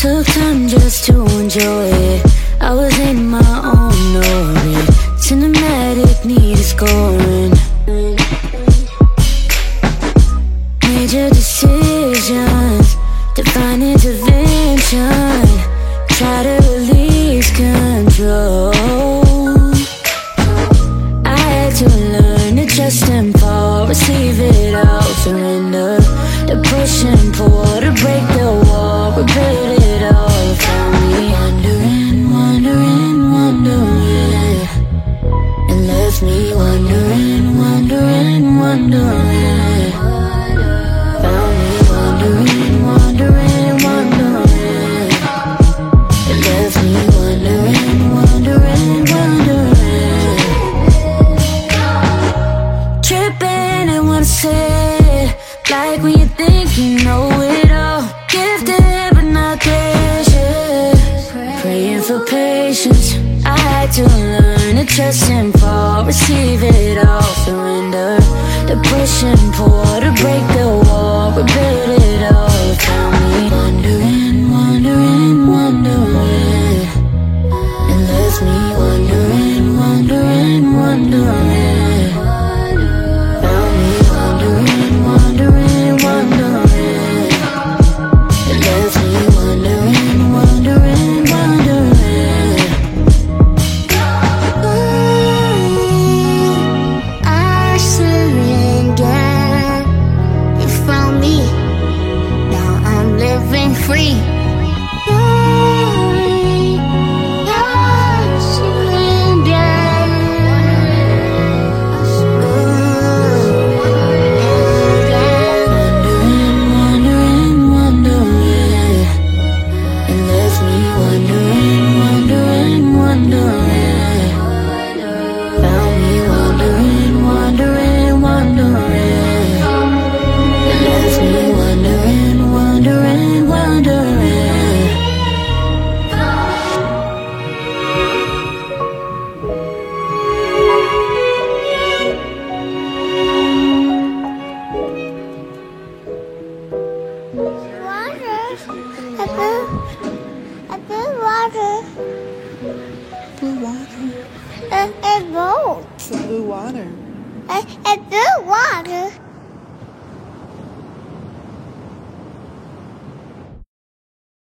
Took time just to enjoy it. I was in my own orbit. Cinematic needed scoring. Major decisions, divine intervention. Try to release control. I had to learn to trust and fall, receive it all, surrender. The push and pull, to break the wall, rebuild it all. Found me wondering, wondering, wondering. It left me wondering, wondering, wondering. Found me wondering, wondering, wondering. It left me wondering, wondering, wondering. Tripping and what I said, like when you think you know it all. Gifted but not patient, praying for patience. I had to learn to trust and fall, receive it all, surrender. The push and pull, to break the wall, rebuild it all. Found me wondering, wondering, wondering. It left me wondering, wondering, wondering. Found me wondering, wondering, wondering. It left me wondering, wondering, wondering. I surrender. You found me. Now I'm living free. I surrender. Wondering, wondering. It left me wondering, wondering, wondering. Found me wondering, wondering, wondering. It left me wondering, wondering, wondering. Water. I put water. Blue water. A boat. Some blue water. I put water.